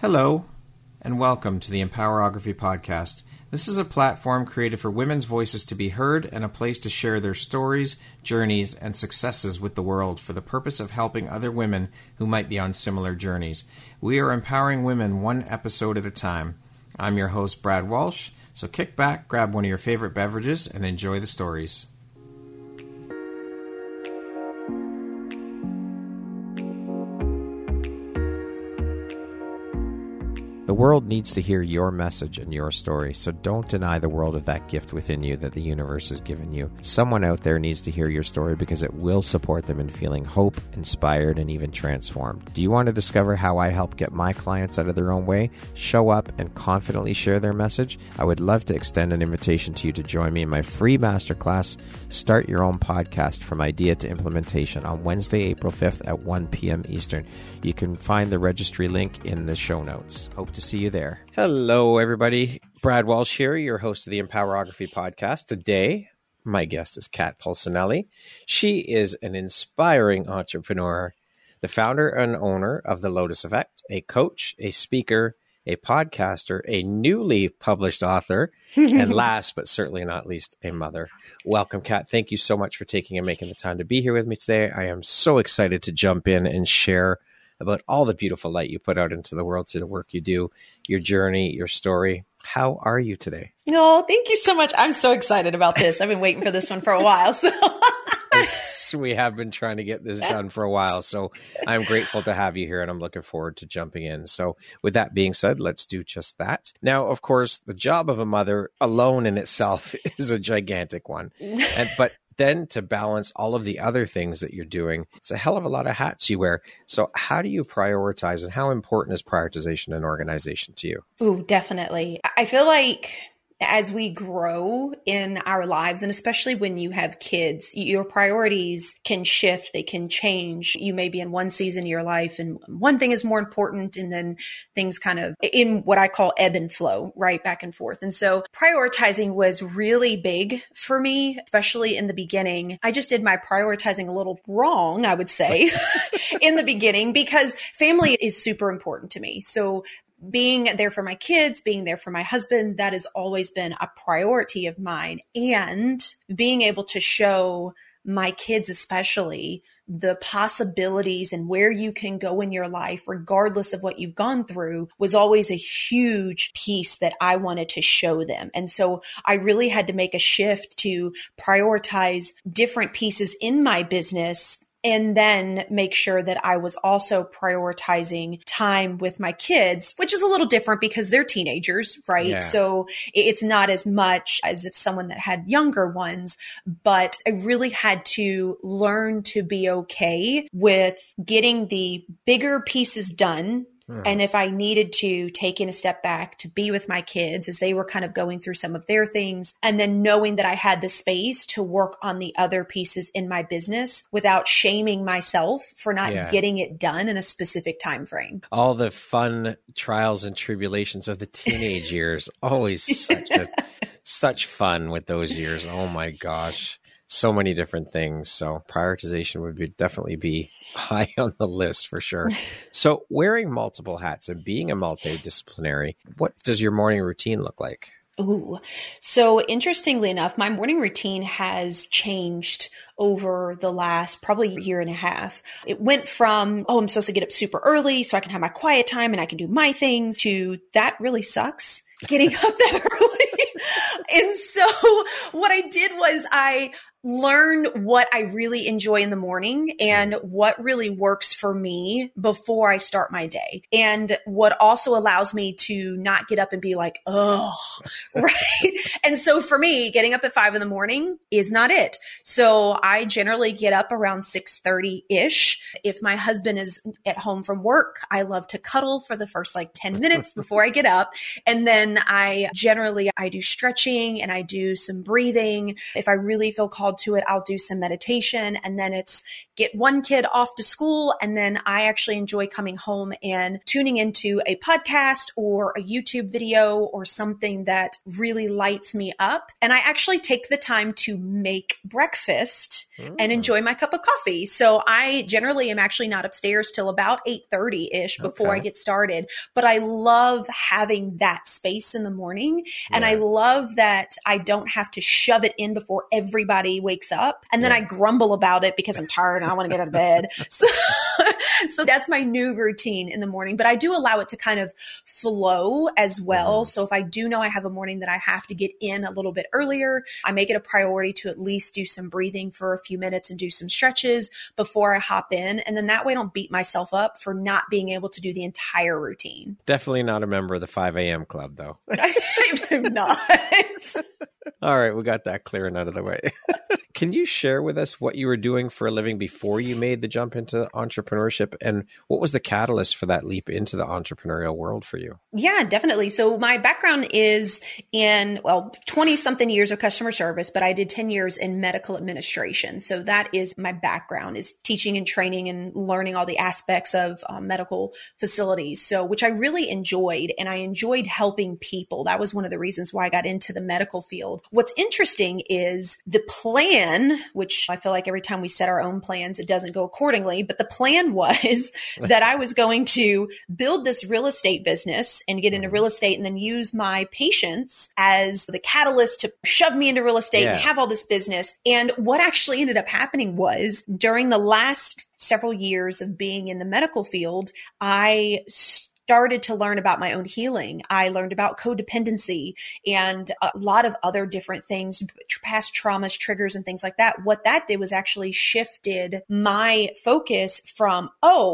Hello, and welcome to the Empowerography Podcast. This is a platform created for women's voices to be heard and a place to share their stories, journeys, and successes with the world for the purpose of helping other women who might be on similar journeys. We are empowering women one episode at a time. I'm your host, Brad Walsh, so kick back, grab one of your favorite beverages, and enjoy the stories. The world needs to hear your message and your story, so don't deny the world of that gift within you that the universe has given you. Someone out there needs to hear your story because it will support them in feeling hope, inspired, and even transformed. Do you want to discover how I help get my clients out of their own way, show up, and confidently share their message? I would love to extend an invitation to you to join me in my free masterclass, Start Your Own Podcast from Idea to Implementation, on Wednesday, April 5th at 1 p.m. Eastern. You can find the registry link in the show notes. Hope to see you there. Hello, everybody. Brad Walsh here, your host of the Empowerography Podcast. Today, my guest is Kat Pulcinelli. She is an inspiring entrepreneur, the founder and owner of The Lotus Effect, a coach, a speaker, a podcaster, a newly published author, and last but certainly not least, a mother. Welcome, Kat. Thank you so much for taking and making the time to be here with me today. I am so excited to jump in and share about all the beautiful light you put out into the world through the work you do, your journey, your story. How are you today? Oh, thank you so much. I'm so excited about this. I've been waiting for this one for a while. So we have been trying to get this done for a while. So I'm grateful to have you here and I'm looking forward to jumping in. So with that being said, let's do just that. Now, of course, the job of a mother alone in itself is a gigantic one. But then to balance all of the other things that you're doing, it's a hell of a lot of hats you wear. So how do you prioritize and how important is prioritization and organization to you? Ooh, definitely. I feel like as we grow in our lives, and especially when you have kids, your priorities can shift, they can change. You may be in one season of your life and one thing is more important, and then things kind of in what I call ebb and flow, right? Back and forth. And so prioritizing was really big for me, especially in the beginning. I just did my prioritizing a little wrong, I would say, in the beginning, because family is super important to me. So being there for my kids, being there for my husband, that has always been a priority of mine. And being able to show my kids, especially, the possibilities and where you can go in your life, regardless of what you've gone through, was always a huge piece that I wanted to show them. And so I really had to make a shift to prioritize different pieces in my business, and then make sure that I was also prioritizing time with my kids, which is a little different because they're teenagers, right? Yeah. So it's not as much as if someone that had younger ones, but I really had to learn to be okay with getting the bigger pieces done. And if I needed to take in a step back to be with my kids as they were kind of going through some of their things, and then knowing that I had the space to work on the other pieces in my business without shaming myself for not getting it done in a specific time frame. All the fun trials and tribulations of the teenage years, always such fun with those years. Oh my gosh. So many different things. So prioritization would definitely be high on the list for sure. So wearing multiple hats and being a multidisciplinary, what does your morning routine look like? Ooh. So interestingly enough, my morning routine has changed over the last probably year and a half. It went from, I'm supposed to get up super early so I can have my quiet time and I can do my things, to that really sucks, getting up that early. And so what I did was I learned what I really enjoy in the morning and what really works for me before I start my day. And what also allows me to not get up and be like, oh, right. And so for me, getting up at 5 a.m. is not it. So I generally get up around 6:30-ish. If my husband is at home from work, I love to cuddle for the first 10 minutes before I get up. And then I do stretching and I do some breathing. If I really feel called called to it, I'll do some meditation, and then it's get one kid off to school. And then I actually enjoy coming home and tuning into a podcast or a YouTube video or something that really lights me up. And I actually take the time to make breakfast and enjoy my cup of coffee. So I generally am actually not upstairs till about 8:30-ish before I get started. But I love having that space in the morning. And I love that I don't have to shove it in before everybody wakes up. And then I grumble about it because I'm tired and I want to get out of bed. So that's my new routine in the morning. But I do allow it to kind of flow as well. So if I do know I have a morning that I have to get in a little bit earlier, I make it a priority to at least do some breathing for a few minutes and do some stretches before I hop in. And then that way I don't beat myself up for not being able to do the entire routine. Definitely not a member of the 5 a.m. club, though. I'm not. All right, we got that clear and out of the way. Can you share with us what you were doing for a living before you made the jump into entrepreneurship? And what was the catalyst for that leap into the entrepreneurial world for you? Yeah, definitely. So my background is in, 20 something years of customer service, but I did 10 years in medical administration. So that is my background, is teaching and training and learning all the aspects of medical facilities. So, which I really enjoyed, and I enjoyed helping people. That was one of the reasons why I got into the medical field. What's interesting is the plan, which I feel like every time we set our own plans, it doesn't go accordingly. But the plan was that I was going to build this real estate business and get into real estate and then use my patients as the catalyst to shove me into real estate and have all this business. And what actually ended up happening was during the last several years of being in the medical field, I started to learn about my own healing. I learned about codependency and a lot of other different things, past traumas, triggers, and things like that. What that did was actually shifted my focus from,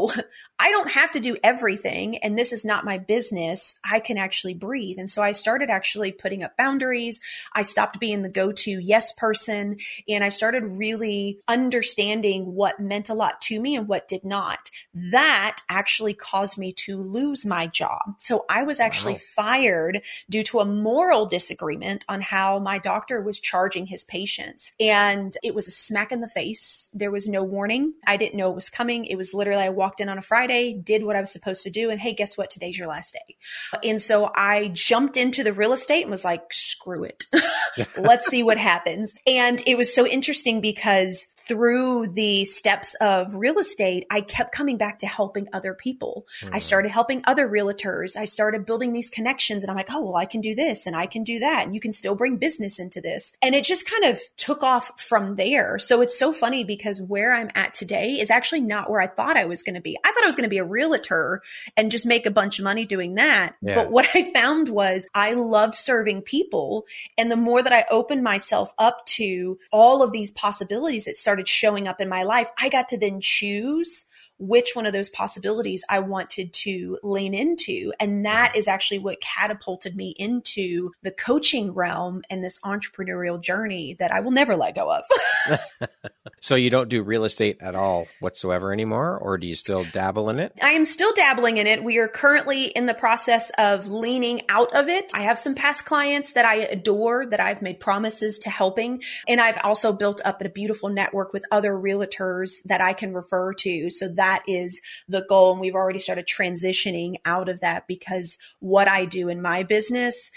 I don't have to do everything, and this is not my business. I can actually breathe. And so I started actually putting up boundaries. I stopped being the go-to yes person, and I started really understanding what meant a lot to me and what did not. That actually caused me to lose my job. So I was actually fired due to a moral disagreement on how my doctor was charging his patients. And it was a smack in the face. There was no warning. I didn't know it was coming. It was literally, I walked in on a Friday, did what I was supposed to do. And hey, guess what? Today's your last day. And so I jumped into the real estate and was like, screw it. Let's see what happens. And it was so interesting because through the steps of real estate, I kept coming back to helping other people. I started helping other realtors. I started building these connections and I'm like, I can do this and I can do that. And you can still bring business into this. And it just kind of took off from there. So it's so funny because where I'm at today is actually not where I thought I was going to be. I thought I was going to be a realtor and just make a bunch of money doing that. Yeah. But what I found was I loved serving people. And the more that I opened myself up to all of these possibilities, it started showing up in my life. I got to then choose which one of those possibilities I wanted to lean into. And that is actually what catapulted me into the coaching realm and this entrepreneurial journey that I will never let go of. So you don't do real estate at all whatsoever anymore, or do you still dabble in it? I am still dabbling in it. We are currently in the process of leaning out of it. I have some past clients that I adore, that I've made promises to helping. And I've also built up a beautiful network with other realtors that I can refer to. So that is the goal. And we've already started transitioning out of that because what I do in my business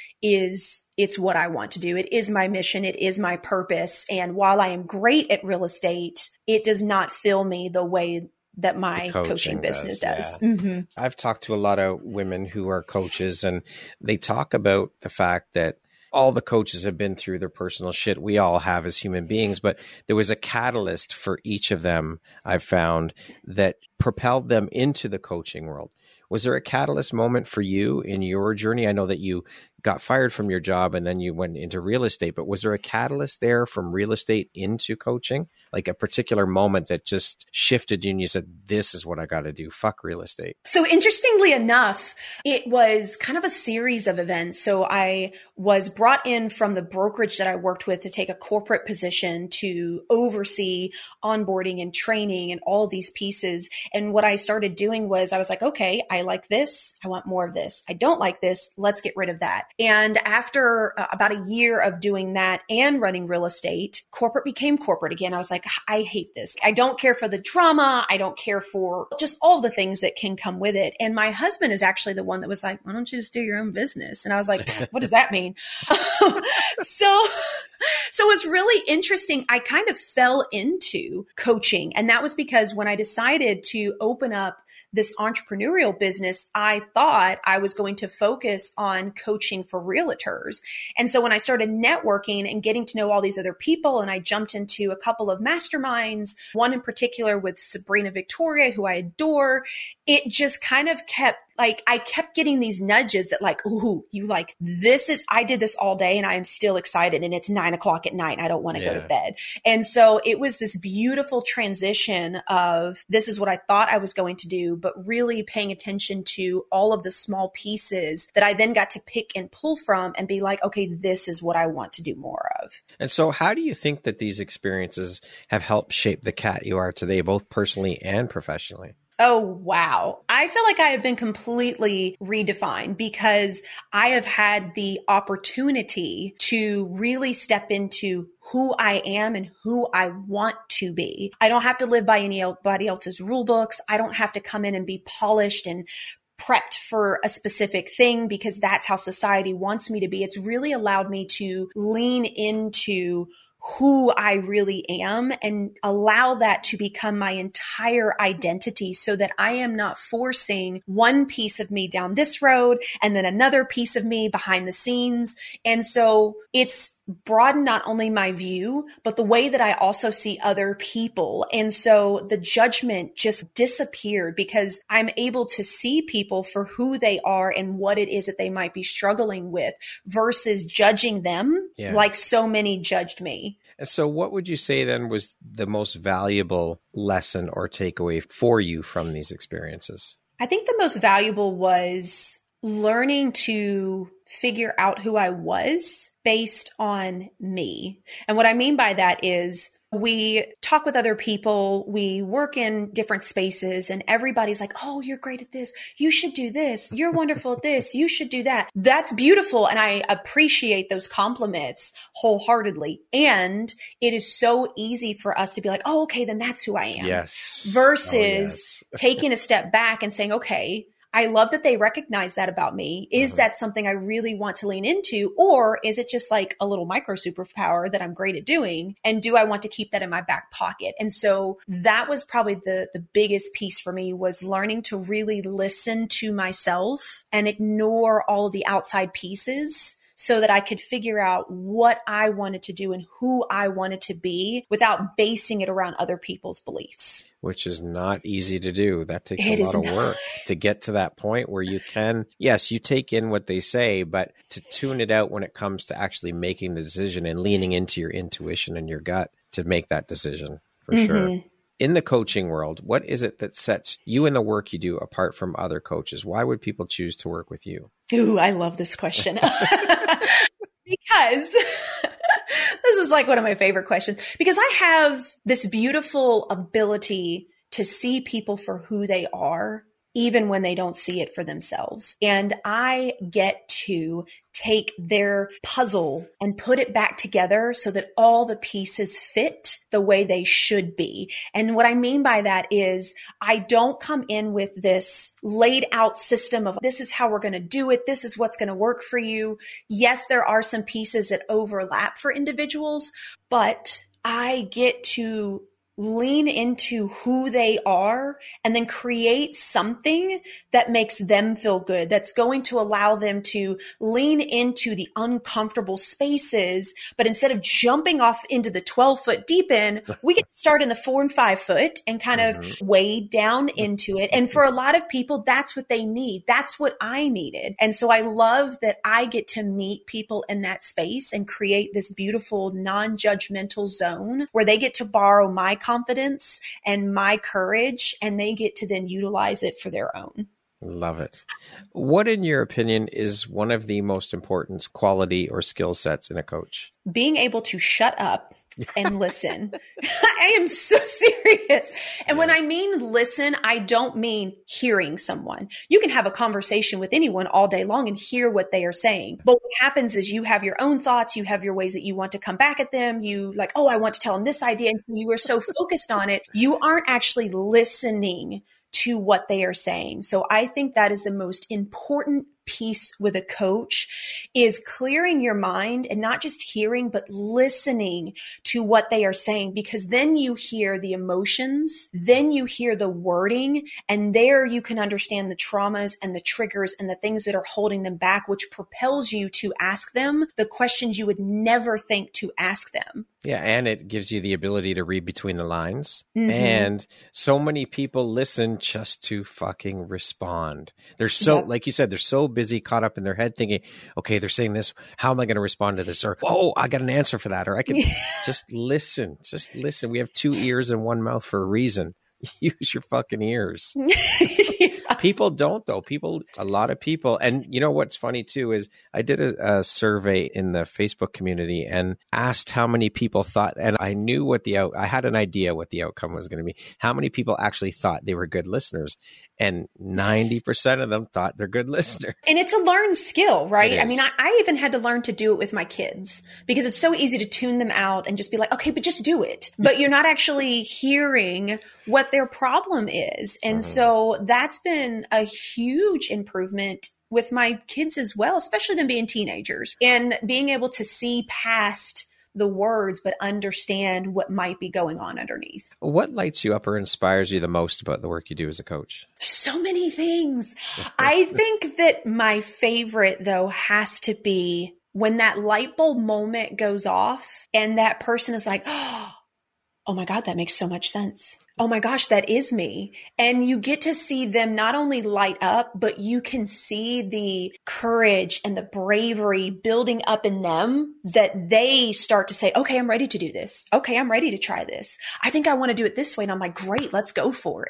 it's what I want to do. It is my mission. It is my purpose. And while I am great at real estate, it does not fill me the way that my coaching business does. Yeah. Mm-hmm. I've talked to a lot of women who are coaches, and they talk about the fact that all the coaches have been through their personal shit. We all have as human beings, but there was a catalyst for each of them, I've found, that propelled them into the coaching world. Was there a catalyst moment for you in your journey? I know that you got fired from your job and then you went into real estate, but was there a catalyst there from real estate into coaching? Like a particular moment that just shifted you and you said, this is what I got to do. Fuck real estate. So interestingly enough, it was kind of a series of events. So I was brought in from the brokerage that I worked with to take a corporate position to oversee onboarding and training and all these pieces. And what I started doing was I was like, okay, I like this. I want more of this. I don't like this. Let's get rid of that. And after about a year of doing that and running real estate, corporate became corporate again. I was like, I hate this. I don't care for the drama. I don't care for just all the things that can come with it. And my husband is actually the one that was like, why don't you just do your own business? And I was like, what does that mean? So it was really interesting. I kind of fell into coaching. And that was because when I decided to open up this entrepreneurial business, I thought I was going to focus on coaching for realtors. And so when I started networking and getting to know all these other people, and I jumped into a couple of masterminds, one in particular with Sabrina Victoria, who I adore, it just kind of kept I kept getting these nudges that like, ooh, you like, I did this all day and I am still excited and it's 9:00 at night. And I don't want to go to bed. And so it was this beautiful transition of this is what I thought I was going to do, but really paying attention to all of the small pieces that I then got to pick and pull from and be like, okay, this is what I want to do more of. And so how do you think that these experiences have helped shape the Kat you are today, both personally and professionally? Oh, wow. I feel like I have been completely redefined because I have had the opportunity to really step into who I am and who I want to be. I don't have to live by anybody else's rule books. I don't have to come in and be polished and prepped for a specific thing because that's how society wants me to be. It's really allowed me to lean into who I really am and allow that to become my entire identity so that I am not forcing one piece of me down this road and then another piece of me behind the scenes. And so it's broadened not only my view, but the way that I also see other people. And so the judgment just disappeared because I'm able to see people for who they are and what it is that they might be struggling with versus judging them like so many judged me. And so what would you say then was the most valuable lesson or takeaway for you from these experiences? I think the most valuable was learning to figure out who I was based on me. And what I mean by that is we talk with other people, we work in different spaces, and everybody's like, oh, you're great at this. You should do this. You're wonderful at this. You should do that. That's beautiful. And I appreciate those compliments wholeheartedly. And it is so easy for us to be like, oh, okay, then that's who I am. Yes. Versus taking a step back and saying, okay, I love that they recognize that about me. Is that something I really want to lean into? Or is it just like a little micro superpower that I'm great at doing? And do I want to keep that in my back pocket? And so that was probably the biggest piece for me was learning to really listen to myself and ignore all of the outside pieces so that I could figure out what I wanted to do and who I wanted to be without basing it around other people's beliefs. Which is not easy to do. That takes a lot of work to get to that point where you can, yes, you take in what they say, but to tune it out when it comes to actually making the decision and leaning into your intuition and your gut to make that decision for sure. In the coaching world, what is it that sets you and the work you do apart from other coaches? Why would people choose to work with you? Ooh, I love this question. Because this is like one of my favorite questions, because I have this beautiful ability to see people for who they are, even when they don't see it for themselves. And I get to take their puzzle and put it back together so that all the pieces fit the way they should be. And what I mean by that is I don't come in with this laid out system of this is how we're going to do it. This is what's going to work for you. Yes, there are some pieces that overlap for individuals, but I get to lean into who they are and then create something that makes them feel good, that's going to allow them to lean into the uncomfortable spaces. But instead of jumping off into the 12-foot deep end, we get to start in the 4 and 5 foot and kind of wade down into it. And for a lot of people, that's what they need. That's what I needed. And so I love that I get to meet people in that space and create this beautiful non-judgmental zone where they get to borrow my confidence and my courage, and they get to then utilize it for their own. Love it. What, in your opinion, is one of the most important quality or skill sets in a coach? Being able to shut up and listen. I am so serious. And when I mean listen, I don't mean hearing someone. You can have a conversation with anyone all day long and hear what they are saying. But what happens is you have your own thoughts. You have your ways that you want to come back at them. You like, oh, I want to tell them this idea. And you are so focused on it. You aren't actually listening to what they are saying. So I think that is the most important piece with a coach, is clearing your mind and not just hearing, but listening to what they are saying, because then you hear the emotions, then you hear the wording, and there you can understand the traumas and the triggers and the things that are holding them back, which propels you to ask them the questions you would never think to ask them. Yeah, and it gives you the ability to read between the lines. Mm-hmm. And so many people listen just to fucking respond. They're so, like you said, they're so busy, caught up in their head thinking, okay, they're saying this. How am I going to respond to this? Or, oh, I got an answer for that. Or I can just listen. Just listen. We have 2 ears and 1 mouth for a reason. Use your fucking ears. People don't, though. A lot of people. And you know what's funny too is I did a survey in the Facebook community and asked how many people thought, and I knew I had an idea what the outcome was going to be. How many people actually thought they were good listeners? And 90% of them thought they're good listeners. And it's a learned skill, right? I mean, I even had to learn to do it with my kids, because it's so easy to tune them out and just be like, okay, but just do it. But you're not actually hearing what their problem is. And so that's been a huge improvement with my kids as well, especially them being teenagers, and being able to see past the words, but understand what might be going on underneath. What lights you up or inspires you the most about the work you do as a coach? So many things. I think that my favorite, though, has to be when that light bulb moment goes off and that person is like, oh my God, that makes so much sense. Oh my gosh, that is me. And you get to see them not only light up, but you can see the courage and the bravery building up in them, that they start to say, okay, I'm ready to do this. Okay, I'm ready to try this. I think I want to do it this way. And I'm like, great, let's go for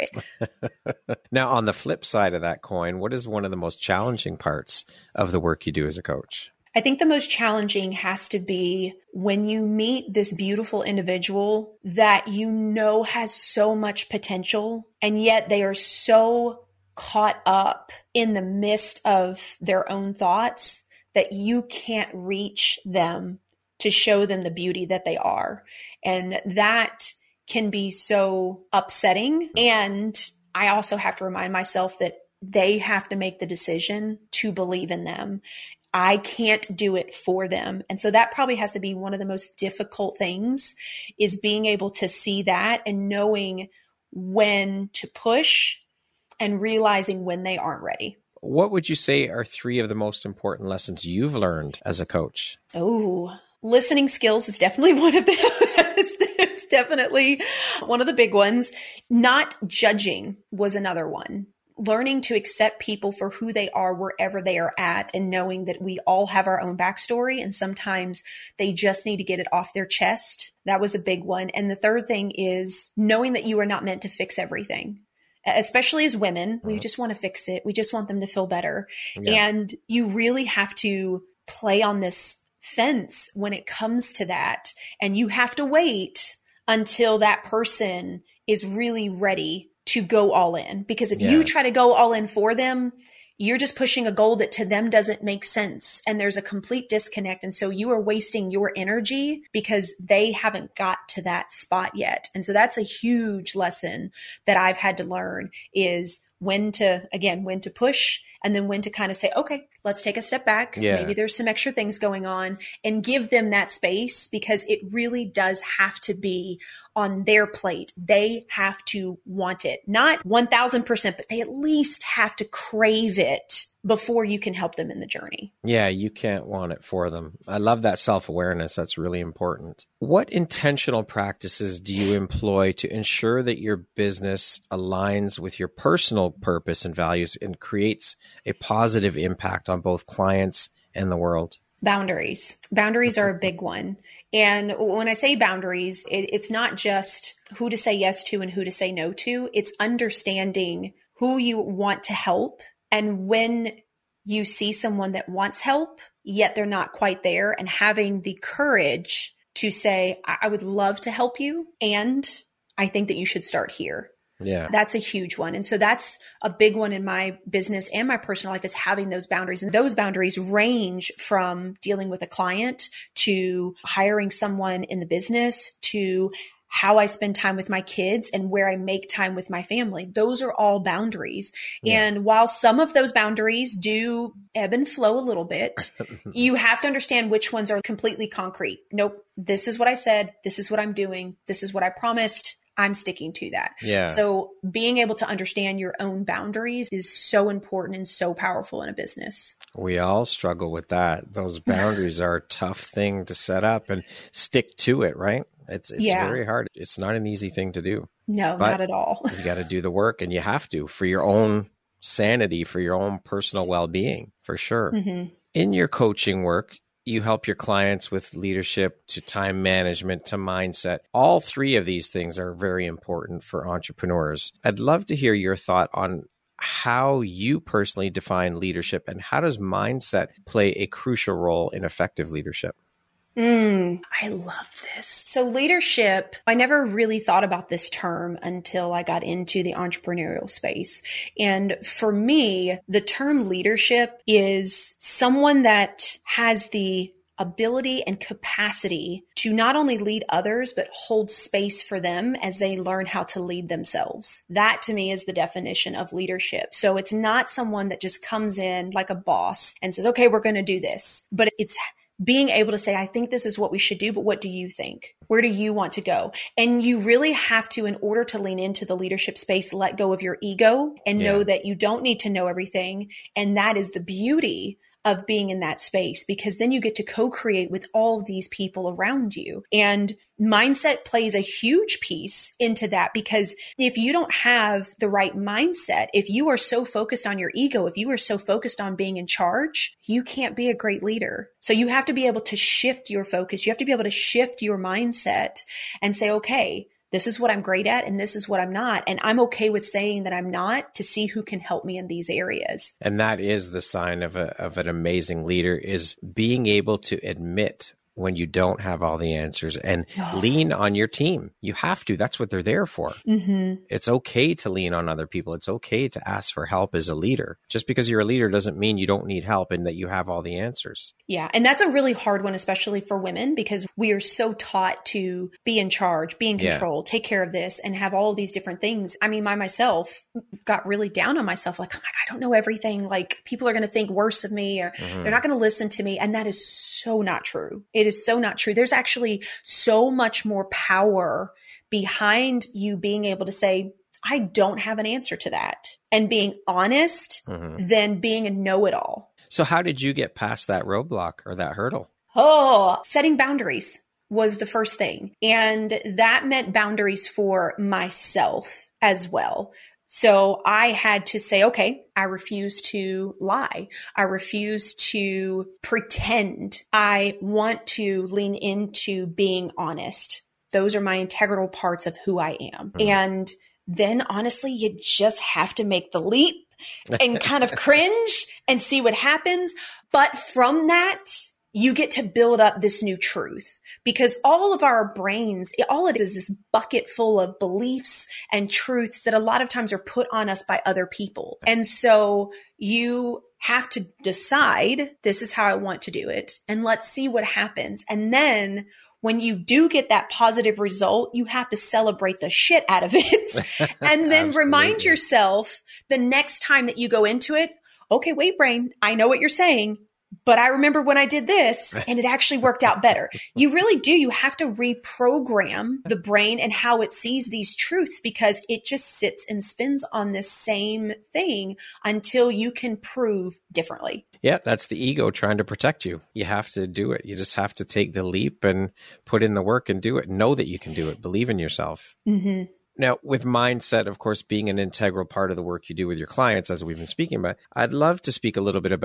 it. Now, on the flip side of that coin, what is one of the most challenging parts of the work you do as a coach? I think the most challenging has to be when you meet this beautiful individual that you know has so much potential, and yet they are so caught up in the midst of their own thoughts that you can't reach them to show them the beauty that they are. And that can be so upsetting. And I also have to remind myself that they have to make the decision to believe in them. I can't do it for them. And so that probably has to be one of the most difficult things, is being able to see that and knowing when to push and realizing when they aren't ready. What would you say are 3 of the most important lessons you've learned as a coach? Oh, listening skills is definitely one of them. It's definitely one of the big ones. Not judging was another one. Learning to accept people for who they are wherever they are at, and knowing that we all have our own backstory and sometimes they just need to get it off their chest. That was a big one. And the third thing is knowing that you are not meant to fix everything. Especially as women, we just want to fix it. We just want them to feel better. Yeah. And you really have to play on this fence when it comes to that. And you have to wait until that person is really ready to go all in. Because if you try to go all in for them, you're just pushing a goal that to them doesn't make sense. And there's a complete disconnect. And so you are wasting your energy because they haven't got to that spot yet. And so that's a huge lesson that I've had to learn, is when to push, and then when to kind of say, okay, let's take a step back. Yeah. Maybe there's some extra things going on, and give them that space, because it really does have to be on their plate. They have to want it, not 1000%, but they at least have to crave it before you can help them in the journey. Yeah, you can't want it for them. I love that self-awareness. That's really important. What intentional practices do you employ to ensure that your business aligns with your personal purpose and values and creates a positive impact on both clients and the world? Boundaries. Boundaries are a big one. And when I say boundaries, it's not just who to say yes to and who to say no to. It's understanding who you want to help And when you see someone that wants help, yet they're not quite there, and having the courage to say, I would love to help you, and I think that you should start here. Yeah. That's a huge one. And so that's a big one in my business and my personal life, is having those boundaries. And those boundaries range from dealing with a client to hiring someone in the business to how I spend time with my kids and where I make time with my family. Those are all boundaries. Yeah. And while some of those boundaries do ebb and flow a little bit, you have to understand which ones are completely concrete. Nope. This is what I said. This is what I'm doing. This is what I promised. I'm sticking to that. Yeah. So being able to understand your own boundaries is so important and so powerful in a business. We all struggle with that. Those boundaries are a tough thing to set up and stick to it, right? It's very hard. It's not an easy thing to do. No, not at all. You got to do the work, and you have to for your own sanity, for your own personal well-being, for sure. Mm-hmm. In your coaching work, you help your clients with leadership, to time management, to mindset. All three of these things are very important for entrepreneurs. I'd love to hear your thought on how you personally define leadership, and how does mindset play a crucial role in effective leadership? I love this. So leadership, I never really thought about this term until I got into the entrepreneurial space. And for me, the term leadership is someone that has the ability and capacity to not only lead others, but hold space for them as they learn how to lead themselves. That to me is the definition of leadership. So it's not someone that just comes in like a boss and says, okay, we're going to do this, but it's being able to say, I think this is what we should do, but what do you think? Where do you want to go? And you really have to, in order to lean into the leadership space, let go of your ego and know that you don't need to know everything. And that is the beauty of being in that space, because then you get to co-create with all of these people around you. And mindset plays a huge piece into that, because if you don't have the right mindset, if you are so focused on your ego, if you are so focused on being in charge, you can't be a great leader. So you have to be able to shift your focus. You have to be able to shift your mindset and say, okay, this is what I'm great at, and this is what I'm not. And I'm okay with saying that I'm not, to see who can help me in these areas. And that is the sign of an amazing leader, is being able to admit when you don't have all the answers and lean on your team. You have to. That's what they're there for. Mm-hmm. It's okay to lean on other people. It's okay to ask for help as a leader. Just because you're a leader doesn't mean you don't need help and that you have all the answers. Yeah. And that's a really hard one, especially for women, because we are so taught to be in charge, be in control, take care of this, and have all of these different things. I mean, I myself got really down on myself. Like, I'm like, I don't know everything. Like, people are going to think worse of me, or they're not going to listen to me. And that is so not true. It is so not true. There's actually so much more power behind you being able to say, I don't have an answer to that, and being honest than being a know-it-all. So how did you get past that roadblock or that hurdle? Setting boundaries was the first thing. And that meant boundaries for myself as well. So I had to say, okay, I refuse to lie. I refuse to pretend. I want to lean into being honest. Those are my integral parts of who I am. And then honestly, you just have to make the leap and kind of cringe and see what happens. But from that, you get to build up this new truth, because all of our brains, all it is this bucket full of beliefs and truths that a lot of times are put on us by other people. And so you have to decide, this is how I want to do it, and let's see what happens. And then when you do get that positive result, you have to celebrate the shit out of it and then remind yourself the next time that you go into it, okay, wait, brain, I know what you're saying, but I remember when I did this and it actually worked out better. You really do. You have to reprogram the brain and how it sees these truths, because it just sits and spins on this same thing until you can prove differently. Yeah, that's the ego trying to protect you. You have to do it. You just have to take the leap and put in the work and do it. Know that you can do it. Believe in yourself. Mm-hmm. Now, with mindset, of course, being an integral part of the work you do with your clients, as we've been speaking about, I'd love to speak a little bit about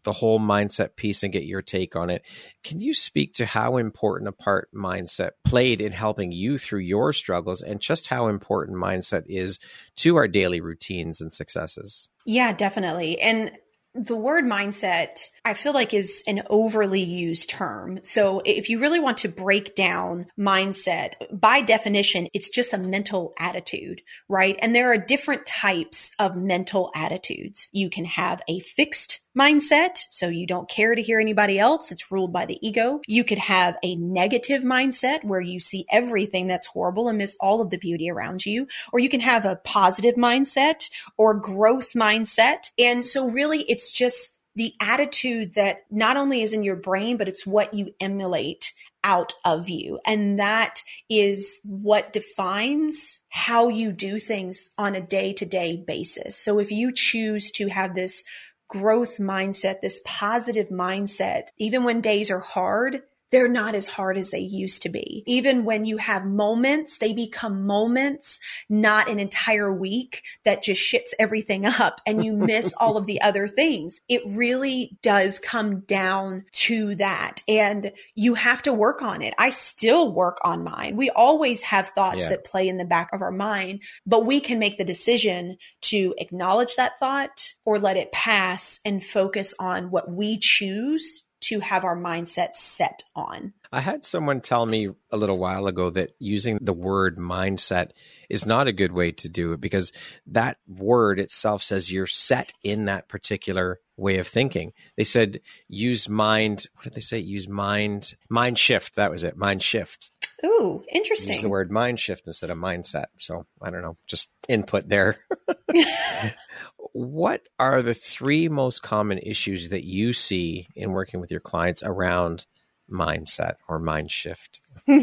the whole mindset piece and get your take on it. Can you speak to how important a part mindset played in helping you through your struggles and just how important mindset is to our daily routines and successes? Yeah, definitely. And the word mindset, I feel like, is an overly used term. So if you really want to break down mindset, by definition, it's just a mental attitude, right? And there are different types of mental attitudes. You can have a fixed mindset, so you don't care to hear anybody else. It's ruled by the ego. You could have a negative mindset where you see everything that's horrible and miss all of the beauty around you. Or you can have a positive mindset or growth mindset. And so really it's just the attitude that not only is in your brain, but it's what you emulate out of you. And that is what defines how you do things on a day-to-day basis. So if you choose to have this growth mindset, this positive mindset, even when days are hard, they're not as hard as they used to be. Even when you have moments, they become moments, not an entire week that just shits everything up and you miss all of the other things. It really does come down to that. And you have to work on it. I still work on mine. We always have thoughts that play in the back of our mind, but we can make the decision to acknowledge that thought or let it pass and focus on what we choose to have our mindset set on. I had someone tell me a little while ago that using the word mindset is not a good way to do it because that word itself says you're set in that particular way of thinking. They said use mind. What did they say? Use mind shift. That was it. Mind shift. Ooh, interesting. Use the word mind shift instead of mindset. So I don't know, just input there. What are the 3 most common issues that you see in working with your clients around mindset or mind shift?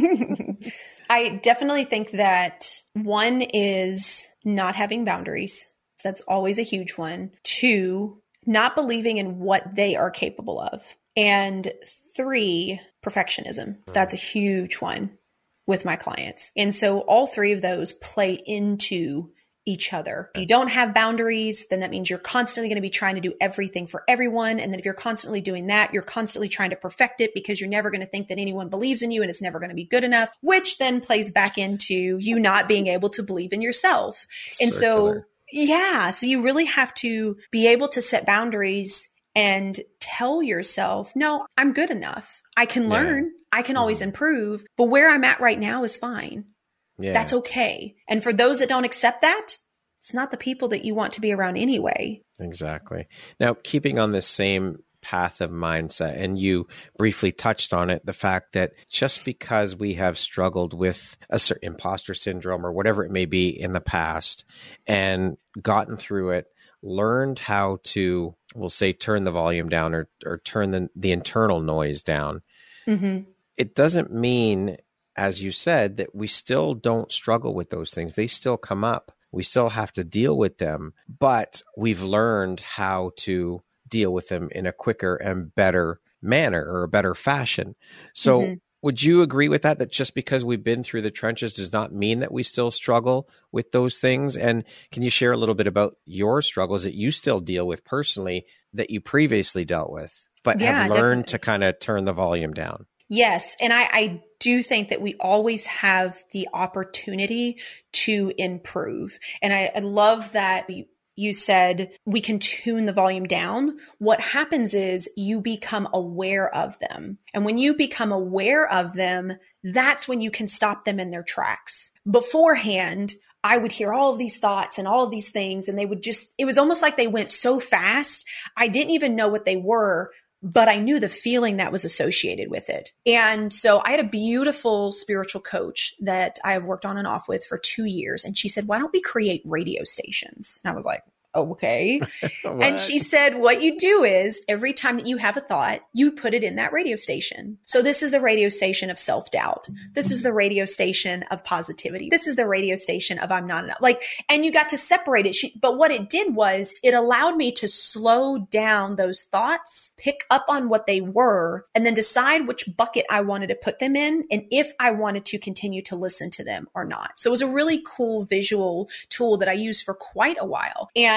I definitely think that one is not having boundaries. That's always a huge one. 2, not believing in what they are capable of. And 3, perfectionism. That's a huge one with my clients. And so all 3 of those play into each other. If you don't have boundaries, then that means you're constantly going to be trying to do everything for everyone. And then if you're constantly doing that, you're constantly trying to perfect it because you're never going to think that anyone believes in you and it's never going to be good enough, which then plays back into you not being able to believe in yourself. And so you really have to be able to set boundaries and tell yourself, no, I'm good enough. I can learn. I can always improve, but where I'm at right now is fine. Yeah. That's okay. And for those that don't accept that, it's not the people that you want to be around anyway. Exactly. Now, keeping on this same path of mindset, and you briefly touched on it, the fact that just because we have struggled with a certain imposter syndrome or whatever it may be in the past and gotten through it, learned how to, we'll say, turn the volume down or turn the internal noise down, it doesn't mean, as you said, that we still don't struggle with those things. They still come up. We still have to deal with them, but we've learned how to deal with them in a quicker and better manner or a better fashion. So would you agree with that just because we've been through the trenches does not mean that we still struggle with those things? And can you share a little bit about your struggles that you still deal with personally that you previously dealt with, but have learned to kind of turn the volume down? Yes. And I do think that we always have the opportunity to improve. And I love that you said we can tune the volume down. What happens is you become aware of them. And when you become aware of them, that's when you can stop them in their tracks. Beforehand, I would hear all of these thoughts and all of these things, and it was almost like they went so fast. I didn't even know what they were, but I knew the feeling that was associated with it. And so I had a beautiful spiritual coach that I have worked on and off with for 2 years. And she said, why don't we create radio stations? And I was like, okay. And she said, what you do is every time that you have a thought, you put it in that radio station. So this is the radio station of self-doubt. This is the radio station of positivity. This is the radio station of I'm not enough. And you got to separate it. But what it did was it allowed me to slow down those thoughts, pick up on what they were, and then decide which bucket I wanted to put them in and if I wanted to continue to listen to them or not. So it was a really cool visual tool that I used for quite a while. And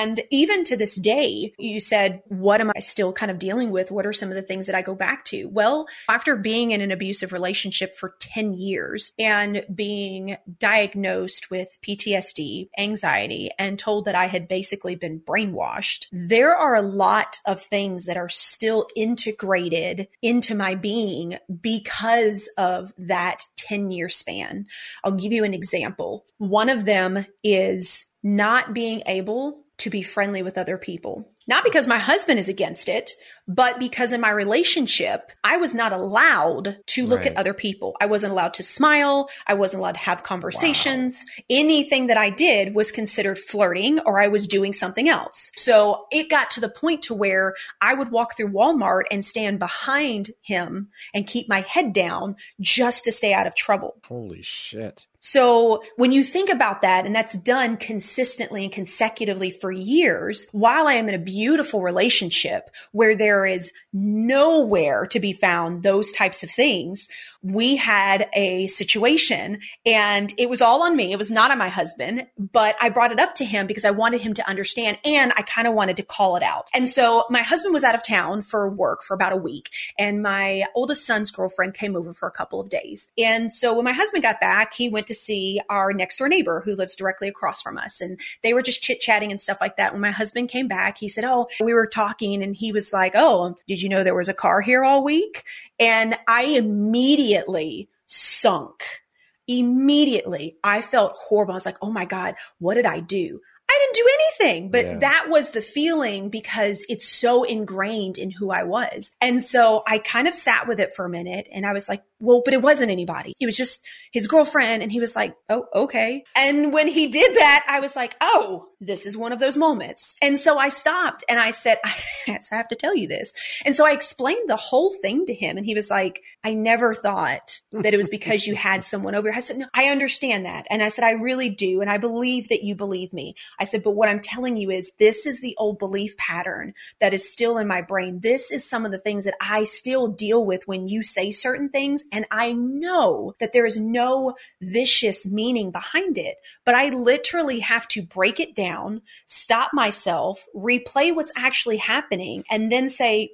And even to this day, you said, what am I still kind of dealing with? What are some of the things that I go back to? Well, after being in an abusive relationship for 10 years and being diagnosed with PTSD, anxiety, and told that I had basically been brainwashed, there are a lot of things that are still integrated into my being because of that 10-year span. I'll give you an example. One of them is not being able to be friendly with other people. Not because my husband is against it, but because in my relationship, I was not allowed to look at other people. I wasn't allowed to smile. I wasn't allowed to have conversations. Wow. Anything that I did was considered flirting, or I was doing something else. So it got to the point to where I would walk through Walmart and stand behind him and keep my head down just to stay out of trouble. Holy shit. So when you think about that, and that's done consistently and consecutively for years, while I am in a beautiful relationship where there is nowhere to be found those types of things, we had a situation and it was all on me. It was not on my husband, but I brought it up to him because I wanted him to understand and I kind of wanted to call it out. And so my husband was out of town for work for about a week and my oldest son's girlfriend came over for a couple of days. And so when my husband got back, he went to see our next door neighbor who lives directly across from us. And they were just chit chatting and stuff like that. When my husband came back, he said, oh, we were talking and he was like, oh, did you know there was a car here all week? And I immediately sunk. Immediately, I felt horrible. I was like, oh my God, what did I do? I didn't do anything, but that was the feeling because it's so ingrained in who I was. And so I kind of sat with it for a minute and I was like, well, but it wasn't anybody. It was just his girlfriend. And he was like, oh, okay. And when he did that, I was like, oh, this is one of those moments. And so I stopped and I said, I have to tell you this. And so I explained the whole thing to him. And he was like, I never thought that it was because you had someone over. I said, no, I understand that. And I said, I really do. And I believe that you believe me. I said, but what I'm telling you is this is the old belief pattern that is still in my brain. This is some of the things that I still deal with when you say certain things. And I know that there is no vicious meaning behind it, but I literally have to break it down, stop myself, replay what's actually happening, and then say,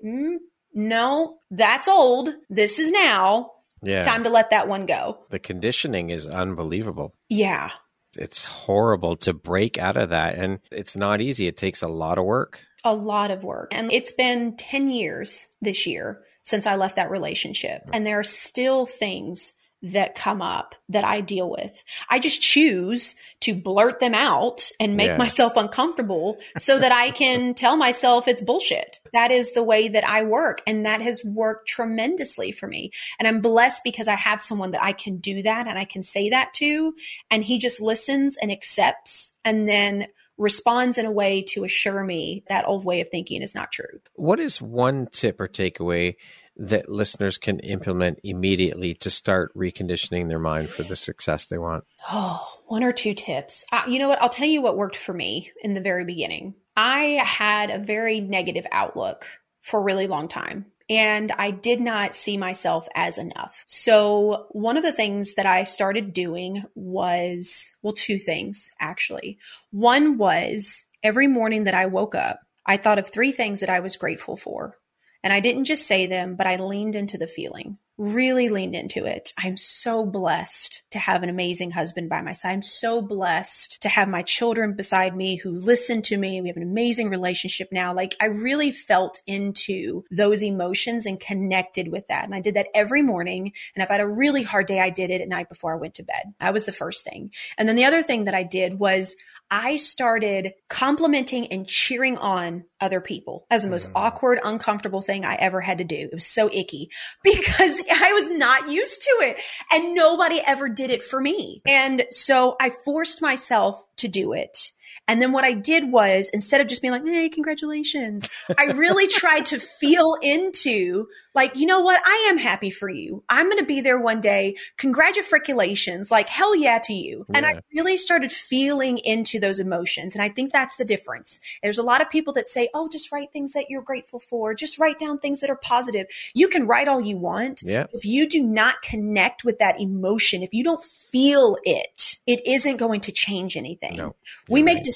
no, that's old. This is now. Yeah. Time to let that one go. The conditioning is unbelievable. Yeah. It's horrible to break out of that. And it's not easy. It takes a lot of work. A lot of work. And it's been 10 years this year since I left that relationship. And there are still things that come up that I deal with. I just choose to blurt them out and make myself uncomfortable so that I can tell myself it's bullshit. That is the way that I work. And that has worked tremendously for me. And I'm blessed because I have someone that I can do that and I can say that to. And he just listens and accepts and then responds in a way to assure me that old way of thinking is not true. What is one tip or takeaway that listeners can implement immediately to start reconditioning their mind for the success they want? Oh, one or two tips. You know what? I'll tell you what worked for me in the very beginning. I had a very negative outlook for a really long time. And I did not see myself as enough. So one of the things that I started doing was, well, two things, actually. One was every morning that I woke up, I thought of three things that I was grateful for. And I didn't just say them, but I leaned into the feeling, really leaned into it. I'm so blessed to have an amazing husband by my side. I'm so blessed to have my children beside me who listen to me. We have an amazing relationship now. Like I really felt into those emotions and connected with that. And I did that every morning. And if I had a really hard day, I did it at night before I went to bed. That was the first thing. And then the other thing that I did was I started complimenting and cheering on other people. That was the most awkward, uncomfortable thing I ever had to do. It was so icky because I was not used to it and nobody ever did it for me. And so I forced myself to do it. And then what I did was, instead of just being like, hey, congratulations, I really tried to feel into like, you know what? I am happy for you. I'm going to be there one day. Congratulations. Like, hell yeah to you. Yeah. And I really started feeling into those emotions. And I think that's the difference. There's a lot of people that say, oh, just write things that you're grateful for. Just write down things that are positive. You can write all you want. Yeah. If you do not connect with that emotion, if you don't feel it, it isn't going to change anything. No, we make decisions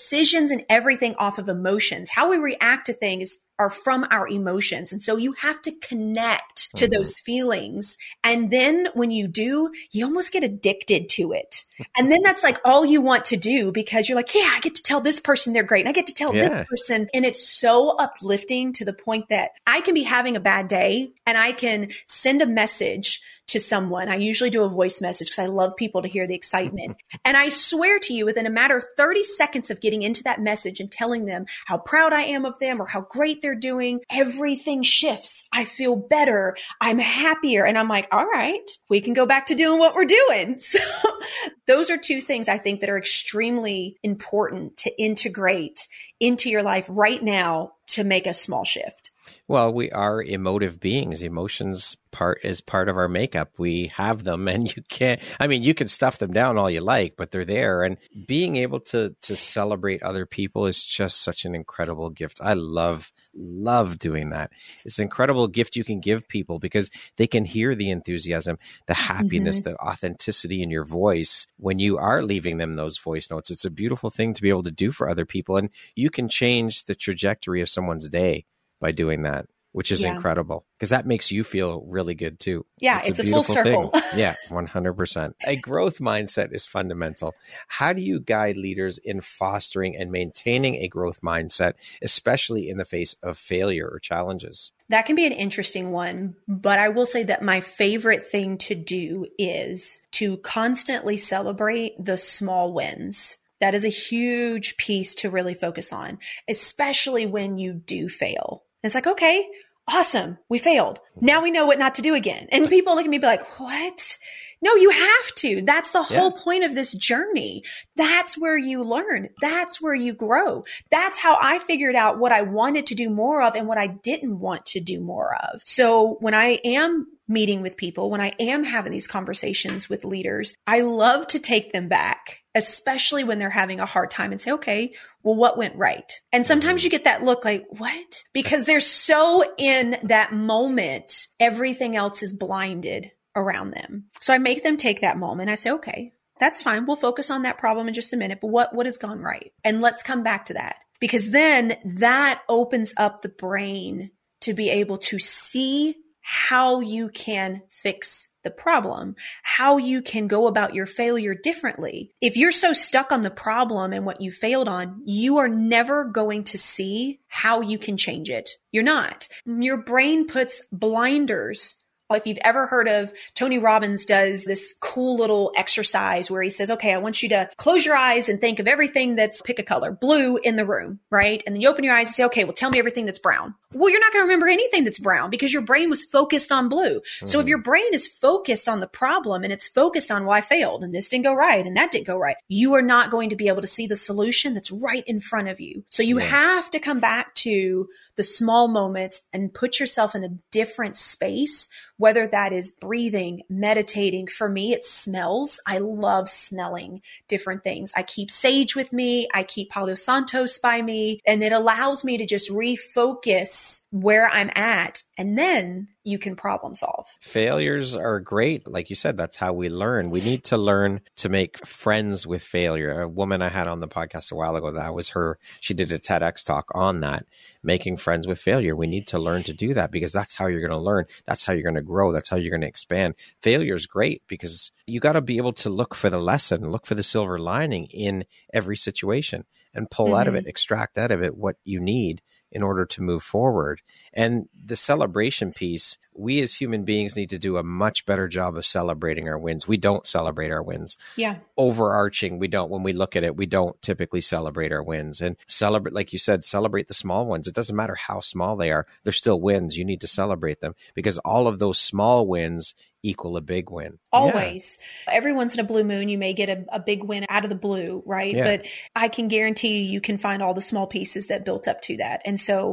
decisions and everything off of emotions. How we react to things are from our emotions. And so you have to connect to those feelings. And then when you do, you almost get addicted to it. And then that's like all you want to do, because you're like, yeah, I get to tell this person they're great. And I get to tell this person. And it's so uplifting to the point that I can be having a bad day and I can send a message to someone. I usually do a voice message because I love people to hear the excitement. And I swear to you, within a matter of 30 seconds of getting into that message and telling them how proud I am of them or how great they're doing, everything shifts. I feel better. I'm happier. And I'm like, all right, we can go back to doing what we're doing. So those are two things I think that are extremely important to integrate into your life right now to make a small shift. Well, we are emotive beings. Emotions is part of our makeup. We have them, and you can stuff them down all you like, but they're there. And being able to celebrate other people is just such an incredible gift. I love doing that. It's an incredible gift you can give people because they can hear the enthusiasm, the happiness, the authenticity in your voice when you are leaving them those voice notes. It's a beautiful thing to be able to do for other people. And you can change the trajectory of someone's day by doing that, which is incredible because that makes you feel really good too. Yeah, it's a full circle. Yeah, 100%. A growth mindset is fundamental. How do you guide leaders in fostering and maintaining a growth mindset, especially in the face of failure or challenges? That can be an interesting one, but I will say that my favorite thing to do is to constantly celebrate the small wins. That is a huge piece to really focus on, especially when you do fail. It's like, okay, awesome. We failed. Now we know what not to do again. And people look at me and be like, what? No, you have to. That's the whole point of this journey. That's where you learn. That's where you grow. That's how I figured out what I wanted to do more of and what I didn't want to do more of. So when I am meeting with people, when I am having these conversations with leaders, I love to take them back, especially when they're having a hard time and say, okay, well, what went right? And sometimes you get that look like, what? Because they're so in that moment, everything else is blinded around them. So I make them take that moment. I say, okay, that's fine. We'll focus on that problem in just a minute, but what has gone right? And let's come back to that, because then that opens up the brain to be able to see how you can fix the problem, how you can go about your failure differently. If you're so stuck on the problem and what you failed on, you are never going to see how you can change it. You're not. Your brain puts blinders. If you've ever heard of, Tony Robbins does this cool little exercise where he says, okay, I want you to close your eyes and think of everything that's, pick a color, blue in the room, right? And then you open your eyes and say, okay, well, tell me everything that's brown. Well, you're not going to remember anything that's brown because your brain was focused on blue. So if your brain is focused on the problem and it's focused on, well, I failed and this didn't go right and that didn't go right, you are not going to be able to see the solution that's right in front of you. So you have to come back to the small moments and put yourself in a different space, whether that is breathing, meditating. For me, it's smells. I love smelling different things. I keep sage with me. I keep Palo Santos by me, and it allows me to just refocus where I'm at. And then you can problem solve. Failures are great. Like you said, that's how we learn. We need to learn to make friends with failure. A woman I had on the podcast a while ago, that was her. She did a TEDx talk on that, making friends with failure. We need to learn to do that because that's how you're going to learn. That's how you're going to grow. That's how you're going to expand. Failure is great because you got to be able to look for the lesson, look for the silver lining in every situation and pull out of it, extract out of it what you need in order to move forward. And the celebration piece, we as human beings need to do a much better job of celebrating our wins. We don't celebrate our wins. Yeah. Overarching, we don't. When we look at it, we don't typically celebrate our wins. And celebrate, like you said, celebrate the small ones. It doesn't matter how small they are. They're still wins. You need to celebrate them because all of those small wins equal a big win. Always. Yeah. Every once in a blue moon, you may get a big win out of the blue, right? Yeah. But I can guarantee you can find all the small pieces that built up to that. And so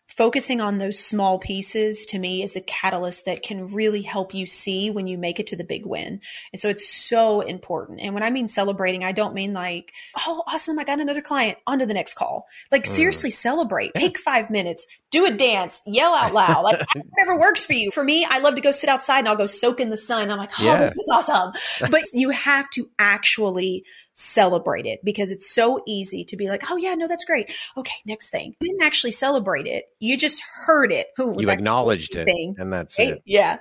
focusing on those small pieces to me is the catalyst that can really help you see when you make it to the big win. And so it's so important. And when I mean celebrating, I don't mean like, oh, awesome, I got another client, on to the next call. Like seriously celebrate, take 5 minutes, do a dance, yell out loud, like whatever works for you. For me, I love to go sit outside and I'll go soak in the sun. I'm like, oh, this is awesome. But you have to actually celebrate it, because it's so easy to be like, oh yeah, no, that's great. Okay, next thing. You didn't actually celebrate it. You just heard it. You acknowledged it, and that's it. Yeah.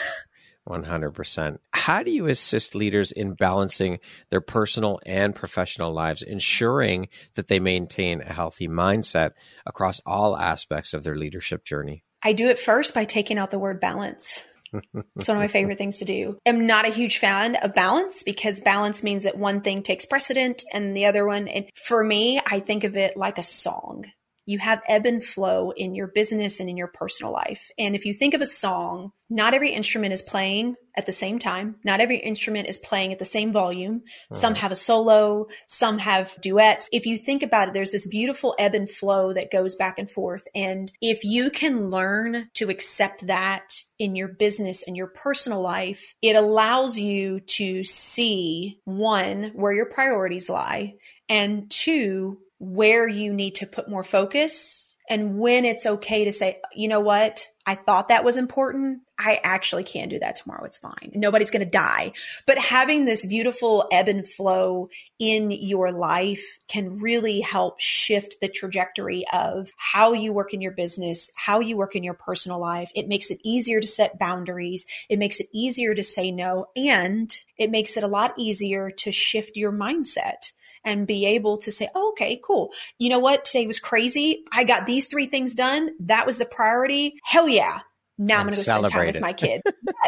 100%. How do you assist leaders in balancing their personal and professional lives, ensuring that they maintain a healthy mindset across all aspects of their leadership journey? I do it first by taking out the word balance. It's one of my favorite things to do. I'm not a huge fan of balance, because balance means that one thing takes precedent and the other one. And for me, I think of it like a song. You have ebb and flow in your business and in your personal life. And if you think of a song, not every instrument is playing at the same time. Not every instrument is playing at the same volume. Some have a solo, some have duets. If you think about it, there's this beautiful ebb and flow that goes back and forth. And if you can learn to accept that in your business and your personal life, it allows you to see, one, where your priorities lie, and two, where you need to put more focus, and when it's okay to say, you know what, I thought that was important. I actually can do that tomorrow. It's fine. Nobody's going to die. But having this beautiful ebb and flow in your life can really help shift the trajectory of how you work in your business, how you work in your personal life. It makes it easier to set boundaries. It makes it easier to say no. And it makes it a lot easier to shift your mindset and be able to say, oh, okay, cool. You know what? Today was crazy. I got these 3 things done. That was the priority. Hell yeah. Now I'm going to go spend time with my kid.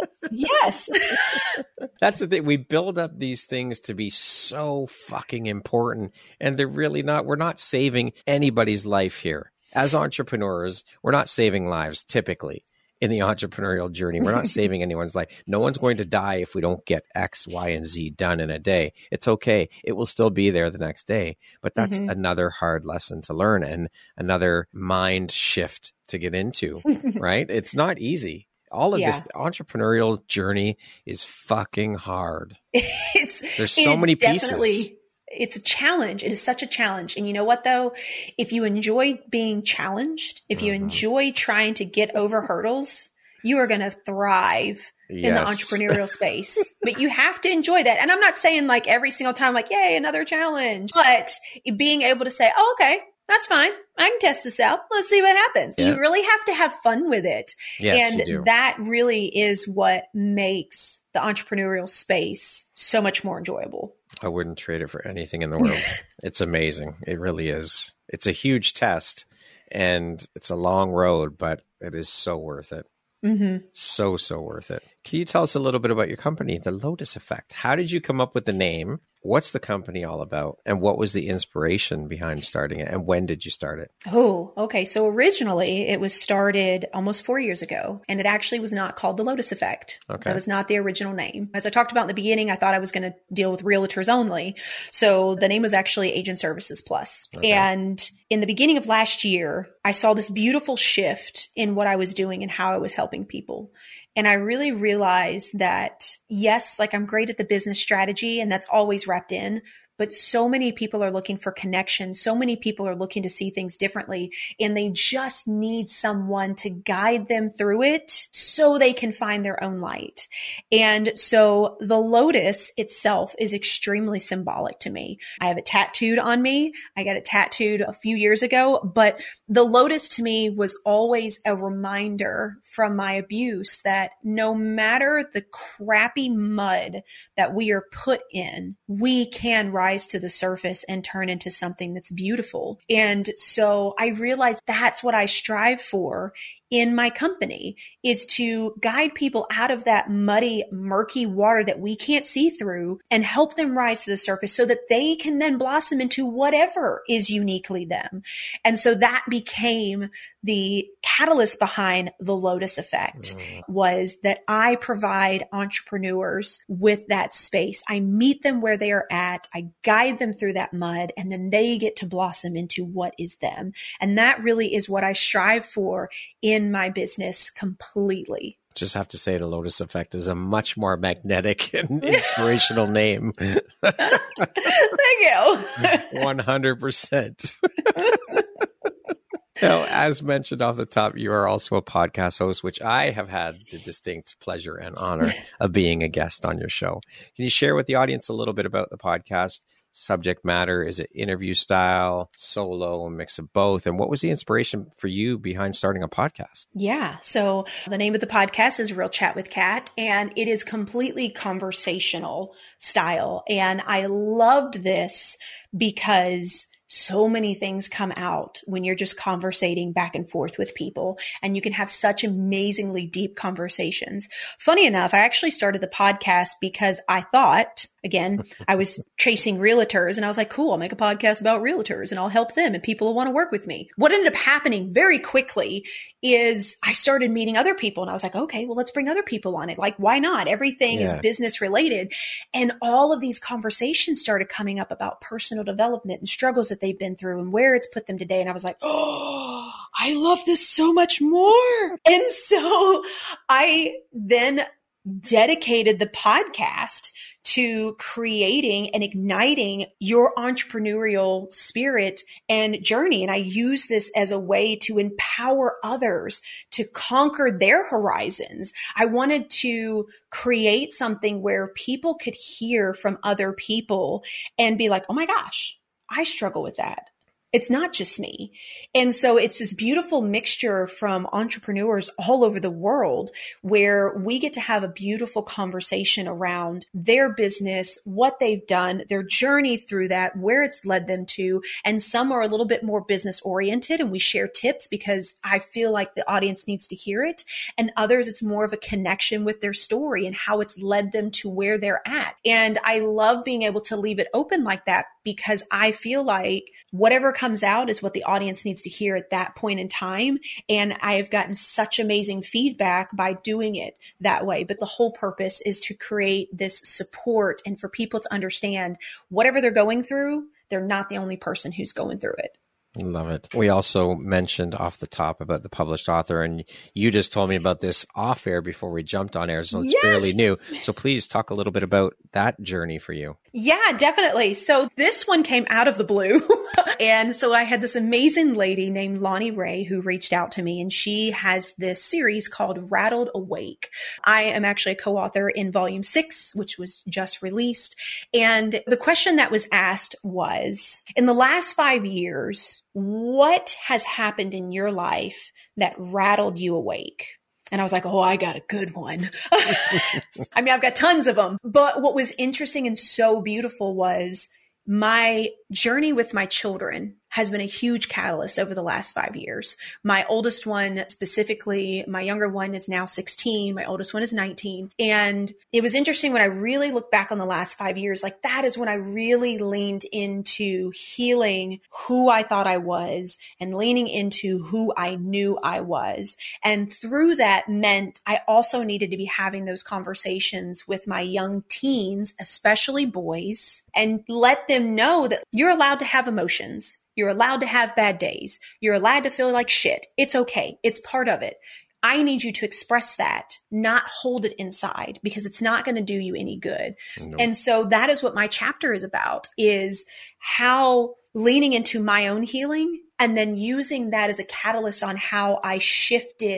Yes. That's the thing. We build up these things to be so fucking important, and they're really not. We're not saving anybody's life here. As entrepreneurs, we're not saving lives typically. In the entrepreneurial journey, we're not saving anyone's life. No one's going to die if we don't get X, Y, and Z done in a day. It's okay. It will still be there the next day. But that's another hard lesson to learn and another mind shift to get into, right? It's not easy. All of this entrepreneurial journey is fucking hard. There's so many pieces. It's a challenge. It is such a challenge. And you know what, though? If you enjoy being challenged, if you enjoy trying to get over hurdles, you are going to thrive in the entrepreneurial space. But you have to enjoy that. And I'm not saying like every single time, like, yay, another challenge. But being able to say, oh, okay, that's fine. I can test this out. Let's see what happens. Yeah. You really have to have fun with it. Yes, and that really is what makes the entrepreneurial space so much more enjoyable. I wouldn't trade it for anything in the world. It's amazing. It really is. It's a huge test and it's a long road, but it is so worth it. So worth it. Can you tell us a little bit about your company, The Lotus Effect? How did you come up with the name? What's the company all about? And what was the inspiration behind starting it? And when did you start it? Oh, okay. So originally it was started almost 4 years ago, and it actually was not called The Lotus Effect. Okay. That was not the original name. As I talked about in the beginning, I thought I was going to deal with realtors only. So the name was actually Agent Services Plus. Okay. And in the beginning of last year, I saw this beautiful shift in what I was doing and how I was helping people. And I really realized that, yes, like I'm great at the business strategy, and that's always wrapped in, but so many people are looking for connection. So many people are looking to see things differently, and they just need someone to guide them through it so they can find their own light. And so the lotus itself is extremely symbolic to me. I have it tattooed on me. I got it tattooed a few years ago, but the lotus to me was always a reminder from my abuse that no matter the crappy mud that we are put in, we can rise to the surface and turn into something that's beautiful. And so I realized that's what I strive for in my company is to guide people out of that muddy, murky water that we can't see through and help them rise to the surface so that they can then blossom into whatever is uniquely them. And so that became the catalyst behind the Lotus Effect, was that I provide entrepreneurs with that space. I meet them where they are at. I guide them through that mud, and then they get to blossom into what is them. And that really is what I strive for in my business completely. Just have to say the Lotus Effect is a much more magnetic and inspirational name. Thank you. 100%. Now, as mentioned off the top, you are also a podcast host, which I have had the distinct pleasure and honor of being a guest on your show. Can you share with the audience a little bit about the podcast? Subject matter? Is it interview style, solo, a mix of both? And what was the inspiration for you behind starting a podcast? Yeah. So the name of the podcast is Real Chat with Kat, and it is completely conversational style. And I loved this because so many things come out when you're just conversating back and forth with people, and you can have such amazingly deep conversations. Funny enough, I actually started the podcast because I thought, again, I was chasing realtors, and I was like, cool, I'll make a podcast about realtors and I'll help them and people will want to work with me. What ended up happening very quickly is I started meeting other people, and I was like, okay, well, let's bring other people on it. Like, why not? Everything is business related. And all of these conversations started coming up about personal development and struggles that they've been through and where it's put them today. And I was like, oh, I love this so much more. And so I then dedicated the podcast to creating and igniting your entrepreneurial spirit and journey. And I use this as a way to empower others to conquer their horizons. I wanted to create something where people could hear from other people and be like, oh my gosh, I struggle with that. It's not just me. And so it's this beautiful mixture from entrepreneurs all over the world where we get to have a beautiful conversation around their business, what they've done, their journey through that, where it's led them to. And some are a little bit more business oriented, and we share tips because I feel like the audience needs to hear it. And others, it's more of a connection with their story and how it's led them to where they're at. And I love being able to leave it open like that because I feel like whatever comes out is what the audience needs to hear at that point in time. And I have gotten such amazing feedback by doing it that way. But the whole purpose is to create this support and for people to understand whatever they're going through, they're not the only person who's going through it. Love it. We also mentioned off the top about the published author, and you just told me about this off air before we jumped on air, so it's fairly new. So please talk a little bit about that journey for you. Yeah, definitely. So this one came out of the blue. And so I had this amazing lady named Lonnie Ray who reached out to me, and she has this series called Rattled Awake. I am actually a co-author in volume 6, which was just released. And the question that was asked was, in the last 5 years, what has happened in your life that rattled you awake? And I was like, oh, I got a good one. I mean, I've got tons of them. But what was interesting and so beautiful was my journey with my children has been a huge catalyst over the last 5 years. My oldest one specifically, my younger one is now 16. My oldest one is 19. And it was interesting when I really look back on the last 5 years, like that is when I really leaned into healing who I thought I was and leaning into who I knew I was. And through that meant I also needed to be having those conversations with my young teens, especially boys, and let them know that you're allowed to have emotions. You're allowed to have bad days. You're allowed to feel like shit. It's okay. It's part of it. I need you to express that, not hold it inside, because it's not going to do you any good. Nope. And so that is what my chapter is about, is how leaning into my own healing and then using that as a catalyst on how I shifted the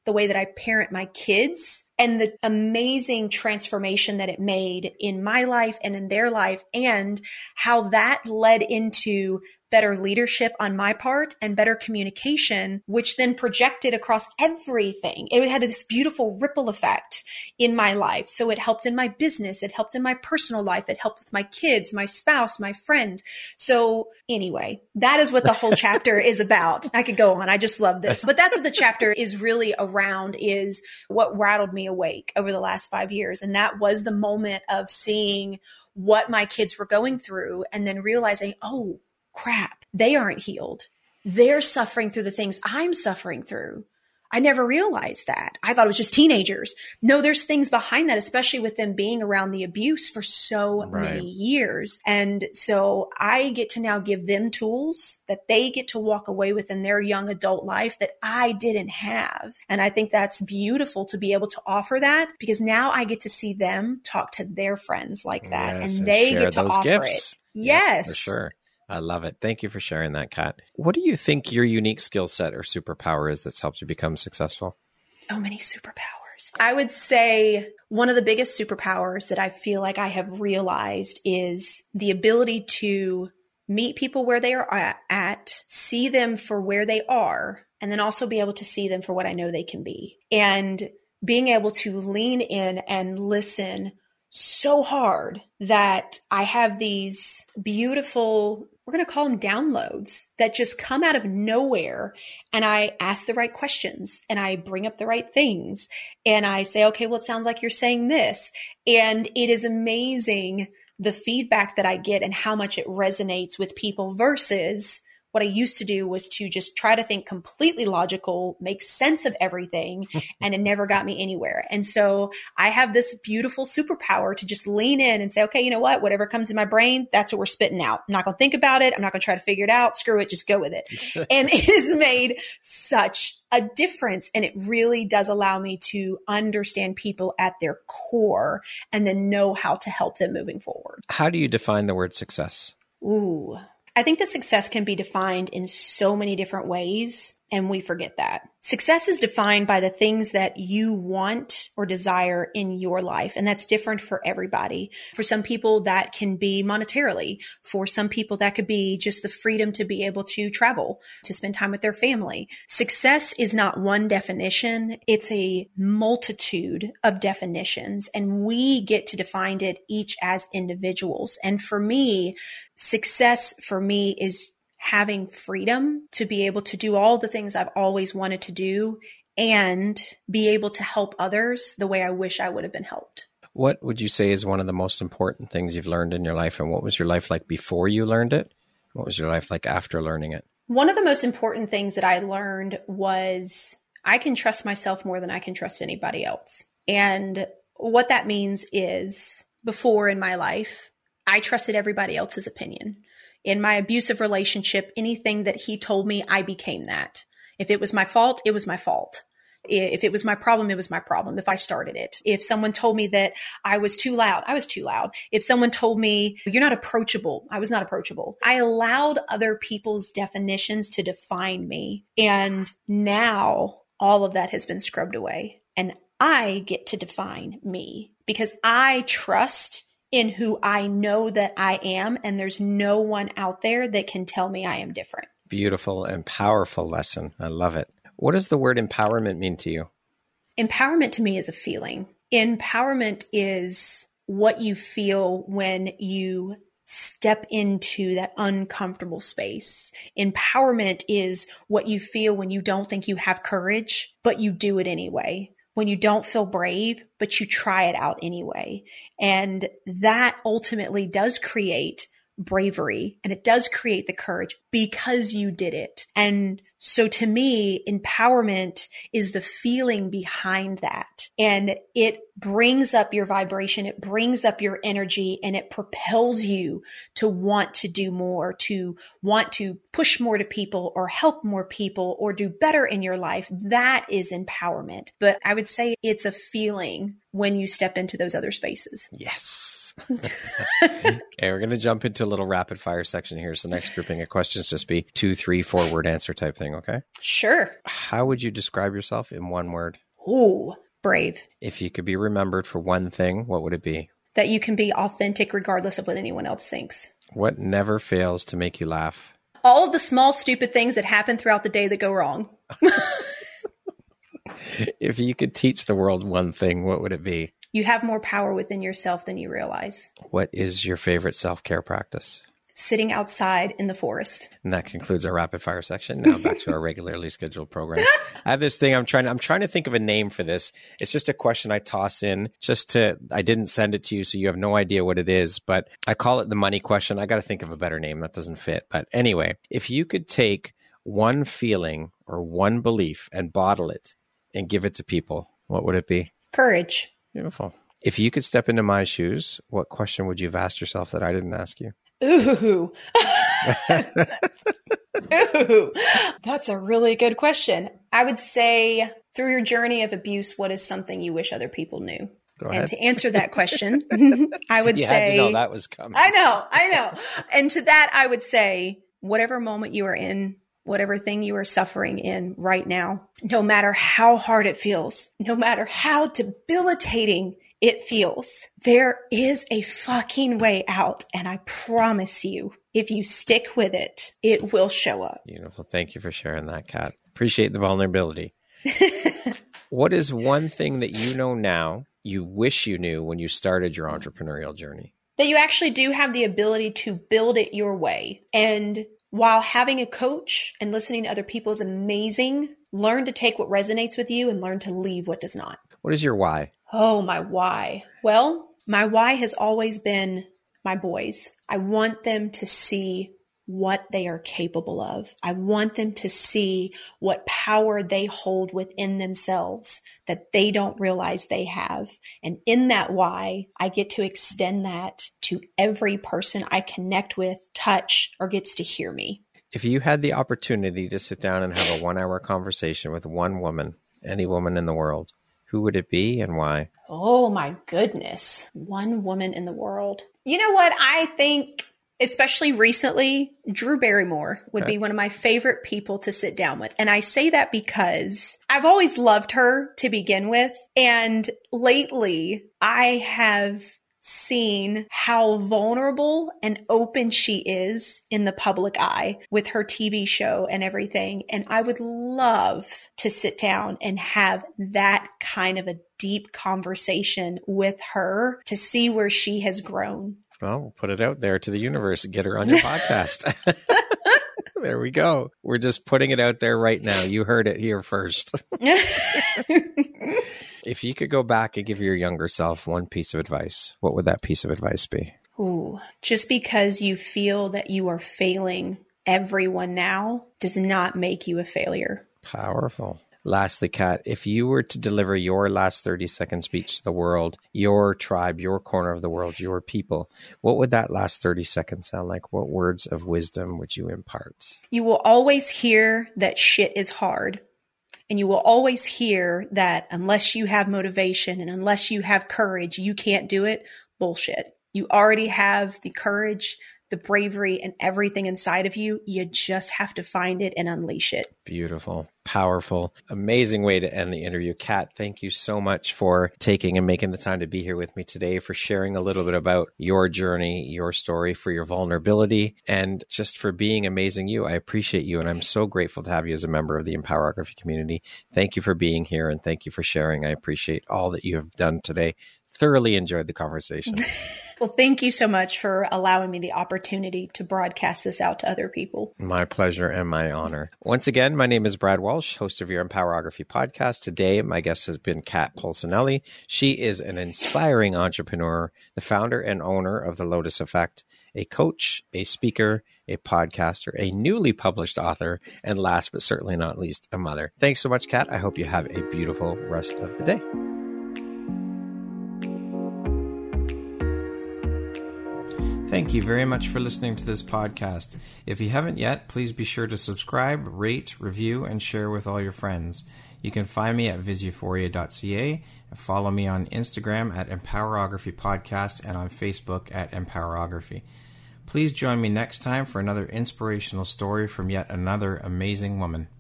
the way that I parent my kids and the amazing transformation that it made in my life and in their life, and how that led into better leadership on my part and better communication, which then projected across everything. It had this beautiful ripple effect in my life. So it helped in my business. It helped in my personal life. It helped with my kids, my spouse, my friends. So anyway, that is what the whole chapter is about. I could go on. I just love this. But that's what the chapter is really around, is what rattled me awake over the last 5 years. And that was the moment of seeing what my kids were going through and then realizing, oh, crap, they aren't healed. They're suffering through the things I'm suffering through. I never realized that. I thought it was just teenagers. No, there's things behind that, especially with them being around the abuse for so many years. And so I get to now give them tools that they get to walk away with in their young adult life that I didn't have. And I think that's beautiful to be able to offer that, because now I get to see them talk to their friends like that, and they get to offer it. Yes. For sure. I love it. Thank you for sharing that, Kat. What do you think your unique skill set or superpower is that's helped you become successful? So many superpowers. I would say one of the biggest superpowers that I feel like I have realized is the ability to meet people where they are at, see them for where they are, and then also be able to see them for what I know they can be. And being able to lean in and listen so hard that I have these beautiful, we're going to call them downloads, that just come out of nowhere. And I ask the right questions and I bring up the right things. And I say, okay, well, it sounds like you're saying this. And it is amazing the feedback that I get and how much it resonates with people, versus what I used to do was to just try to think completely logical, make sense of everything, and it never got me anywhere. And so I have this beautiful superpower to just lean in and say, okay, you know what? Whatever comes in my brain, that's what we're spitting out. I'm not going to think about it. I'm not going to try to figure it out. Screw it. Just go with it. And it has made such a difference. And it really does allow me to understand people at their core and then know how to help them moving forward. How do you define the word success? Ooh. I think that success can be defined in so many different ways, and we forget that. Success is defined by the things that you want or desire in your life, and that's different for everybody. For some people, that can be monetarily. For some people, that could be just the freedom to be able to travel, to spend time with their family. Success is not one definition. It's a multitude of definitions, and we get to define it each as individuals. And for me, success for me is having freedom to be able to do all the things I've always wanted to do and be able to help others the way I wish I would have been helped. What would you say is one of the most important things you've learned in your life? And what was your life like before you learned it? What was your life like after learning it? One of the most important things that I learned was I can trust myself more than I can trust anybody else. And what that means is, before in my life, I trusted everybody else's opinion. In my abusive relationship, anything that he told me, I became that. If it was my fault, it was my fault. If it was my problem, it was my problem. If I started it. If someone told me that I was too loud, I was too loud. If someone told me you're not approachable, I was not approachable. I allowed other people's definitions to define me. And now all of that has been scrubbed away. And I get to define me because I trust in who I know that I am, and there's no one out there that can tell me I am different. Beautiful and powerful lesson. I love it. What does the word empowerment mean to you? Empowerment to me is a feeling. Empowerment is what you feel when you step into that uncomfortable space. Empowerment is what you feel when you don't think you have courage, but you do it anyway. When you don't feel brave, but you try it out anyway. And that ultimately does create bravery, and it does create the courage because you did it. And so to me, empowerment is the feeling behind that. And it brings up your vibration, it brings up your energy, and it propels you to want to do more, to want to push more to people or help more people or do better in your life. That is empowerment. But I would say it's a feeling when you step into those other spaces. Yes. things. Okay, we're going to jump into a little rapid fire section here. So next grouping of questions just be 2, 3, 4 word answer type thing, okay? Sure. How would you describe yourself in one word? Ooh, brave. If you could be remembered for one thing, what would it be? That you can be authentic regardless of what anyone else thinks. What never fails to make you laugh? All of the small, stupid things that happen throughout the day that go wrong. If you could teach the world one thing, what would it be? You have more power within yourself than you realize. What is your favorite self-care practice? Sitting outside in the forest. And that concludes our rapid fire section. Now back to our regularly scheduled program. I have this thing I'm trying to think of a name for this. It's just a question I toss in I didn't send it to you, so you have no idea what it is, but I call it the money question. I got to think of a better name. That doesn't fit. But anyway, if you could take one feeling or one belief and bottle it and give it to people, what would it be? Courage. Beautiful. If you could step into my shoes, what question would you have asked yourself that I didn't ask you? Ooh. Ooh. That's a really good question. I would say, through your journey of abuse, what is something you wish other people knew? Go ahead. And to answer that question, I would say... You had to know that was coming. I know. And to that, I would say, whatever moment you are in, whatever thing you are suffering in right now, no matter how hard it feels, no matter how debilitating it feels, there is a fucking way out. And I promise you, if you stick with it, it will show up. Beautiful. Thank you for sharing that, Kat. Appreciate the vulnerability. What is one thing that you know now you wish you knew when you started your entrepreneurial journey? That you actually do have the ability to build it your way. And while having a coach and listening to other people is amazing, learn to take what resonates with you and learn to leave what does not. What is your why? Oh, my why. Well, my why has always been my boys. I want them to see what they are capable of. I want them to see what power they hold within themselves that they don't realize they have. And in that why, I get to extend that to every person I connect with, touch, or gets to hear me. If you had the opportunity to sit down and have a 1-hour conversation with one woman, any woman in the world, who would it be and why? Oh my goodness. One woman in the world. You know what? I think, especially recently, Drew Barrymore would be one of my favorite people to sit down with. And I say that because I've always loved her to begin with. And lately I have seen how vulnerable and open she is in the public eye with her TV show and everything. And I would love to sit down and have that kind of a deep conversation with her to see where she has grown. Well, we'll put it out there to the universe and get her on your podcast. There we go. We're just putting it out there right now. You heard it here first. If you could go back and give your younger self one piece of advice, what would that piece of advice be? Ooh, just because you feel that you are failing everyone now does not make you a failure. Powerful. Lastly, Kat, if you were to deliver your last 30-second speech to the world, your tribe, your corner of the world, your people, what would that last 30 seconds sound like? What words of wisdom would you impart? You will always hear that shit is hard. And you will always hear that unless you have motivation and unless you have courage, you can't do it. Bullshit. You already have the courage, the bravery, and everything inside of you. You just have to find it and unleash it. Beautiful, powerful, amazing way to end the interview. Kat, thank you so much for taking and making the time to be here with me today, for sharing a little bit about your journey, your story, for your vulnerability, and just for being amazing you. I appreciate you, and I'm so grateful to have you as a member of the Empowerography community. Thank you for being here, and thank you for sharing. I appreciate all that you have done today. Thoroughly enjoyed the conversation. Well, thank you so much for allowing me the opportunity to broadcast this out to other people. My pleasure and my honor. Once again, my name is Brad Walsh, host of your Empowerography podcast. Today, my guest has been Kat Polsinelli. She is an inspiring entrepreneur, the founder and owner of The Lotus Effect, a coach, a speaker, a podcaster, a newly published author, and last but certainly not least, a mother. Thanks so much, Kat. I hope you have a beautiful rest of the day. Thank you very much for listening to this podcast. If you haven't yet, please be sure to subscribe, rate, review, and share with all your friends. You can find me at viseuphoria.ca and follow me on Instagram at Empowerography Podcast and on Facebook at Empowerography. Please join me next time for another inspirational story from yet another amazing woman.